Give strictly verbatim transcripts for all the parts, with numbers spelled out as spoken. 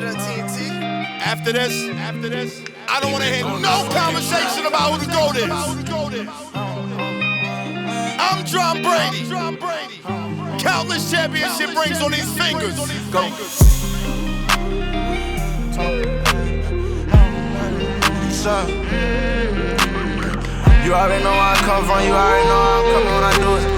on T N T. After this, after this, I don't want to hear no conversation about who the GOAT is. I'm John Brady. Countless championship rings on these fingers. Go. You already know where I come from, you already know how I'm coming when I do it.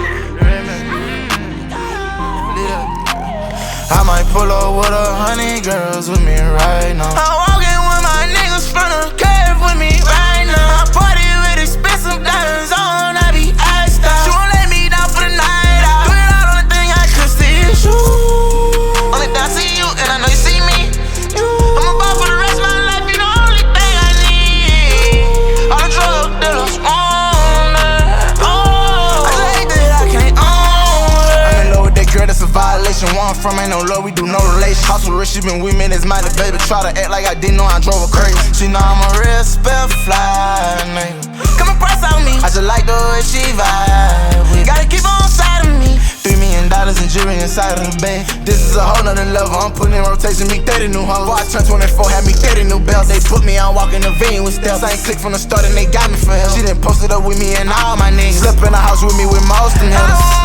I might pull up with a hundred girls with me right now. I'm walking with my niggas from the curve with me right now. I party with expensive diamonds on, I be iced out. She won't let me down for the night out. Do it all on the thing I could steal you. Only thing I see you and I know you see me. You. I'm about for the rest of my life, you the only thing I need. All the drug dealers on that. Oh, I just hate that I can't own her. I'm in love with that girl, that's a violation. Where I'm from ain't no love, we do no relation. House with rich, she been with me, this mighty baby. Try to act like I didn't know I drove her crazy. She know I'm a real spell fly nigga. Come and press on me, I just like the way she vibe with. Gotta keep on side of me. Three million dollars in jewelry inside of the bag. This is a whole nother level, I'm putting in rotation, me thirty new hoes. Before I turned twenty-four, had me thirty new bells. They put me on walking the venue with steps. Same click from the start and they got me for help. She done posted up with me and all my niggas. Slept in the house with me with most of them.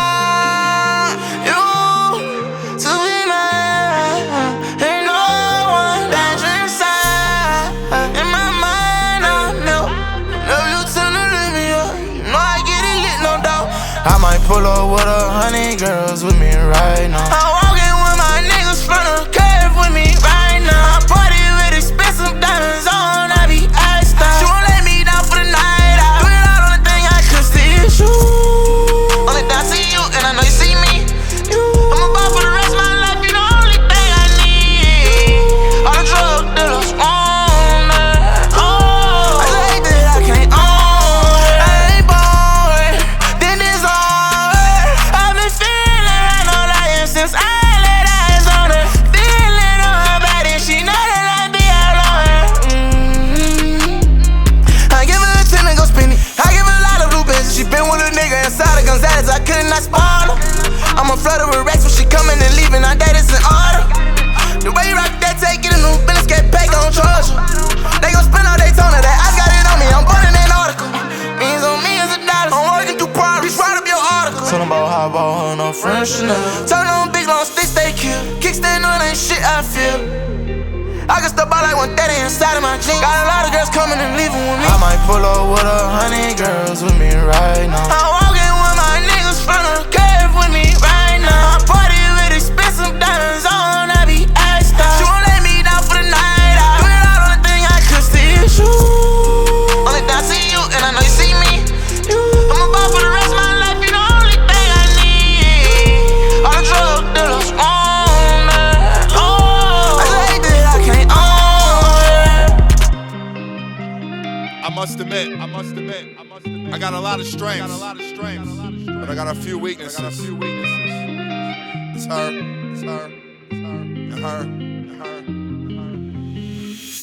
I might pull up with a hundred girls with me right now. I'm walking with my niggas from the curve with me right now. I party with expensive diamonds on, I be iced out. She won't let me down for the night out. Do it all on the thing I could steal you. Only thing I see you and I know you see me. You. I'm about for the rest of my life, you the only thing I need. All the drug dealers on that. Oh, I just hate that I can't own her. I ain't born, then this since I laid eyes on her, feeling on her body, she know that I be all on her. Mm-hmm. I give her a ten and go spin it. I give her a lot of blue bitches. She been with a nigga inside of Gonzalez, I could not spoil her. I'm a flutter with racks when she coming and leaving, I that is in order. The way you rock that, take it a new business, get paid, don't charge her. They gon' spend all they tone of that, I got it on me, I'm burning that article. Means on me is a dollar, I'm working through problems. Write up your article. Tell them about how I bought her no French Chanel. Turn on big long sticks, they kill. Kickstand on ain't shit, I feel. I can step out like one thirty inside of my jeans. Got a lot of girls coming and leaving with me. I might pull up with a hundred girls with me right now. I'm walking with my niggas from the curve with me right now. I party with expensive diamonds on, I be iced out. She won't let me down for the night out. Do it all on the thing I could steal you. Only thing I see you and I know you see me. You. I'm about for the rest of my life, you the only thing I need. All the drug dealers on that. Oh, I just hate that I can't own her. I must admit, I must admit, I must admit, I got a lot of strengths, got a lot of strengths, but I got a few weaknesses. I got a few weaknesses. It's her, it's her, it's her, and her, and her.